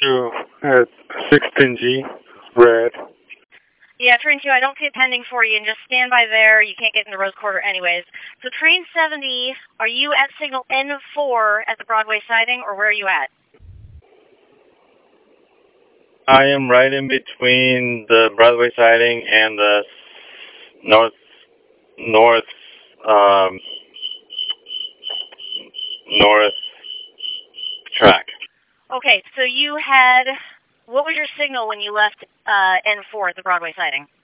2 at 16G, red. Yeah, train 2, I don't see it pending for you, and just stand by there. You can't get into Rose Quarter anyways. So train 70, are you at signal N4 at the Broadway siding, or where are you at? I am right in between the Broadway siding and the north track. Okay, so you had, what was your signal when you left N4 at the Broadway siding?